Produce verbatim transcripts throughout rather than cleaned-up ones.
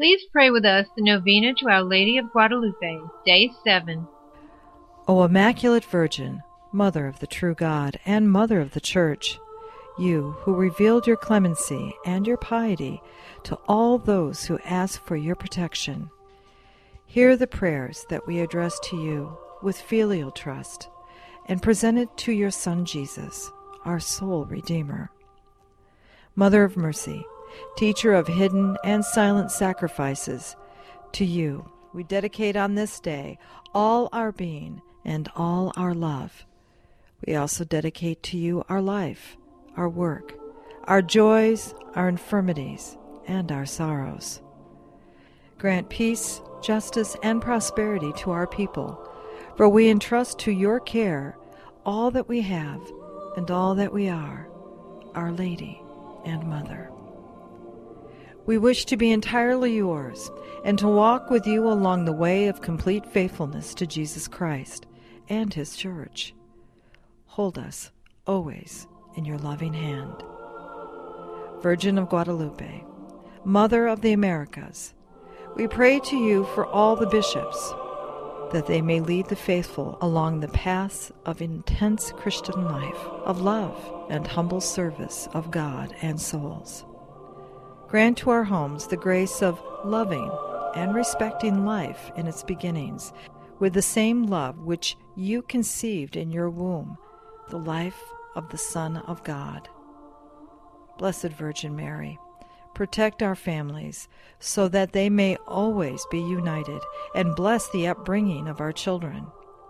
Please pray with us the novena to Our Lady of Guadalupe, Day seven. O Immaculate Virgin, Mother of the true God and Mother of the Church, you who revealed your clemency and your piety to all those who ask for your protection, hear the prayers that we address to you with filial trust, and present it to your Son Jesus, our sole Redeemer. Mother of Mercy, Teacher of hidden and silent sacrifices, to you we dedicate on this day all our being and all our love. We also dedicate to you our life, our work, our joys, our infirmities, and our sorrows. Grant peace, justice, and prosperity to our people, for we entrust to your care all that we have and all that we are, Our Lady and Mother. We wish to be entirely yours and to walk with you along the way of complete faithfulness to Jesus Christ and his Church. Hold us always in your loving hand. Virgin of Guadalupe, Mother of the Americas, we pray to you for all the bishops, that they may lead the faithful along the paths of intense Christian life, of love and humble service of God and souls. Grant to our homes the grace of loving and respecting life in its beginnings, with the same love which you conceived in your womb, the life of the Son of God. Blessed Virgin Mary, protect our families so that they may always be united, and bless the upbringing of our children.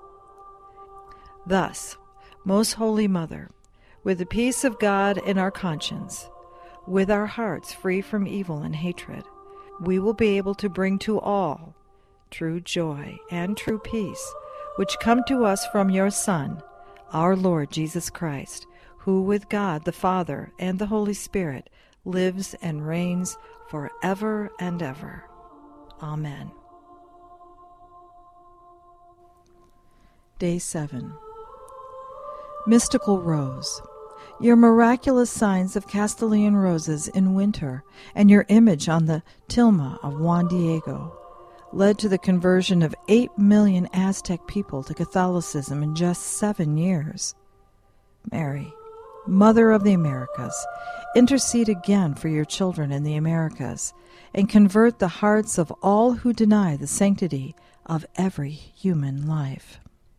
Thus, Most Holy Mother, with the peace of God in our conscience, with our hearts free from evil and hatred, we will be able to bring to all true joy and true peace, which come to us from your Son, our Lord Jesus Christ, who with God the Father and the Holy Spirit lives and reigns forever and ever. Amen. Day seven. Mystical Rose, your miraculous signs of Castilian roses in winter and your image on the tilma of Juan Diego led to the conversion of eight million Aztec people to Catholicism in just seven years. Mary, Mother of the Americas, intercede again for your children in the Americas and convert the hearts of all who deny the sanctity of every human life.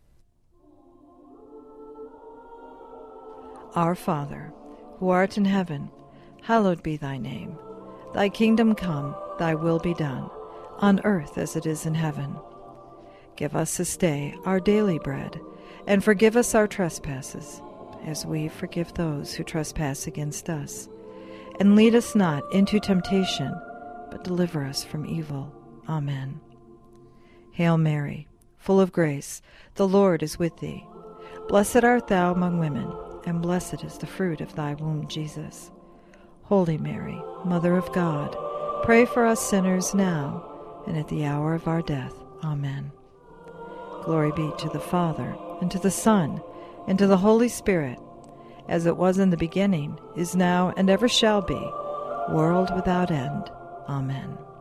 Our Father, who art in heaven, hallowed be thy name. Thy kingdom come, thy will be done, on earth as it is in heaven. Give us this day our daily bread, and forgive us our trespasses, as we forgive those who trespass against us. And lead us not into temptation, but deliver us from evil. Amen. Hail Mary, full of grace, the Lord is with thee. Blessed art thou among women, and blessed is the fruit of thy womb, Jesus. Holy Mary, Mother of God, pray for us sinners now and at the hour of our death. Amen. Glory be to the Father, and to the Son, and to the Holy Spirit, as it was in the beginning, is now, and ever shall be, world without end. Amen.